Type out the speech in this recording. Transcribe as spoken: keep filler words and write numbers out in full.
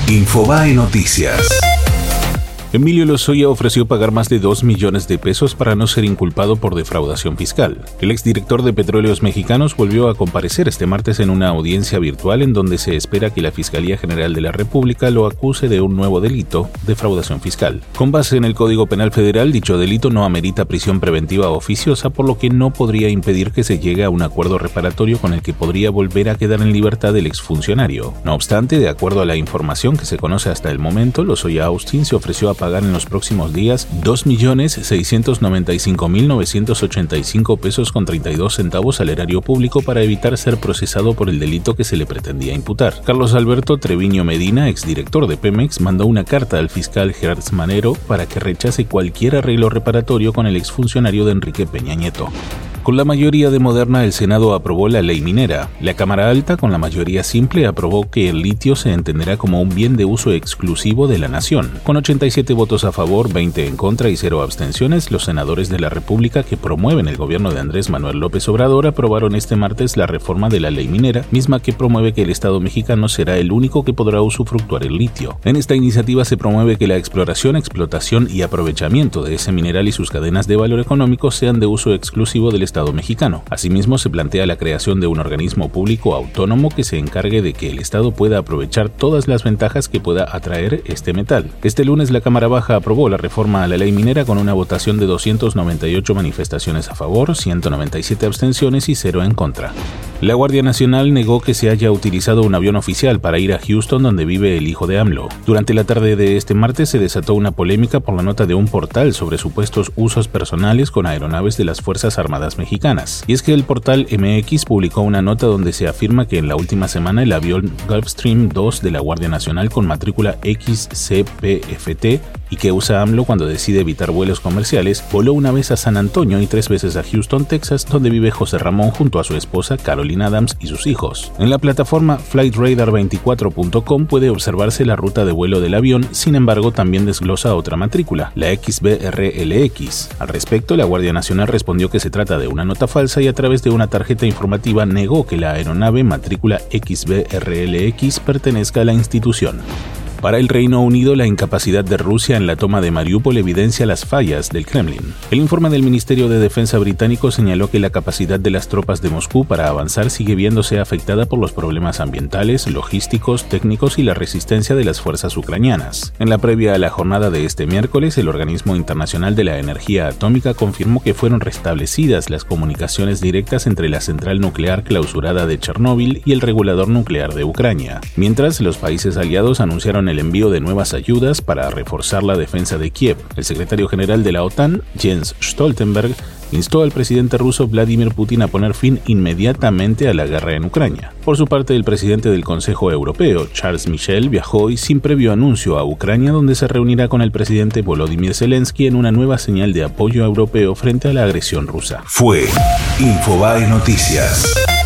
Infobae Noticias. Emilio Lozoya ofreció pagar más de dos millones de pesos para no ser inculpado por defraudación fiscal. El exdirector de Petróleos Mexicanos volvió a comparecer este martes en una audiencia virtual en donde se espera que la Fiscalía General de la República lo acuse de un nuevo delito, defraudación fiscal. Con base en el Código Penal Federal, dicho delito no amerita prisión preventiva oficiosa, por lo que no podría impedir que se llegue a un acuerdo reparatorio con el que podría volver a quedar en libertad el exfuncionario. No obstante, de acuerdo a la información que se conoce hasta el momento, Lozoya Austin se ofreció a pagar en los próximos días dos millones seiscientos noventa y cinco mil novecientos ochenta y cinco pesos con treinta y dos centavos al erario público para evitar ser procesado por el delito que se le pretendía imputar. Carlos Alberto Treviño Medina, exdirector de Pemex, mandó una carta al fiscal Gerardo Manero para que rechace cualquier arreglo reparatorio con el exfuncionario de Enrique Peña Nieto. Con la mayoría de Moderna, el Senado aprobó la ley minera. La Cámara Alta, con la mayoría simple, aprobó que el litio se entenderá como un bien de uso exclusivo de la nación. Con ochenta y siete votos a favor, veinte en contra y cero abstenciones, los senadores de la República que promueven el gobierno de Andrés Manuel López Obrador aprobaron este martes la reforma de la ley minera, misma que promueve que el Estado mexicano será el único que podrá usufructuar el litio. En esta iniciativa se promueve que la exploración, explotación y aprovechamiento de ese mineral y sus cadenas de valor económico sean de uso exclusivo del Estado mexicano. Asimismo, se plantea la creación de un organismo público autónomo que se encargue de que el Estado pueda aprovechar todas las ventajas que pueda atraer este metal. Este lunes la Cámara Baja aprobó la reforma a la ley minera con una votación de doscientas noventa y ocho manifestaciones a favor, ciento noventa y siete abstenciones y cero en contra. La Guardia Nacional negó que se haya utilizado un avión oficial para ir a Houston, donde vive el hijo de AMLO. Durante la tarde de este martes se desató una polémica por la nota de un portal sobre supuestos usos personales con aeronaves de las Fuerzas Armadas mexicanas. Y es que el portal M X publicó una nota donde se afirma que en la última semana el avión Gulfstream dos de la Guardia Nacional con matrícula X C P F T y que usa AMLO cuando decide evitar vuelos comerciales, voló una vez a San Antonio y tres veces a Houston, Texas, donde vive José Ramón junto a su esposa Carolina Adams y sus hijos. En la plataforma flight radar veinticuatro punto com puede observarse la ruta de vuelo del avión, sin embargo también desglosa otra matrícula, la X B R L X. Al respecto, la Guardia Nacional respondió que se trata de una nota falsa y a través de una tarjeta informativa negó que la aeronave matrícula X B R L X pertenezca a la institución. Para el Reino Unido, la incapacidad de Rusia en la toma de Mariupol evidencia las fallas del Kremlin. El informe del Ministerio de Defensa británico señaló que la capacidad de las tropas de Moscú para avanzar sigue viéndose afectada por los problemas ambientales, logísticos, técnicos y la resistencia de las fuerzas ucranianas. En la previa a la jornada de este miércoles, el Organismo Internacional de la Energía Atómica confirmó que fueron restablecidas las comunicaciones directas entre la central nuclear clausurada de Chernóbil y el regulador nuclear de Ucrania. Mientras, los países aliados anunciaron el envío de nuevas ayudas para reforzar la defensa de Kiev. El secretario general de la OTAN, Jens Stoltenberg, instó al presidente ruso Vladimir Putin a poner fin inmediatamente a la guerra en Ucrania. Por su parte, el presidente del Consejo Europeo, Charles Michel, viajó hoy sin previo anuncio a Ucrania, donde se reunirá con el presidente Volodymyr Zelensky en una nueva señal de apoyo europeo frente a la agresión rusa. Fue Infobae Noticias.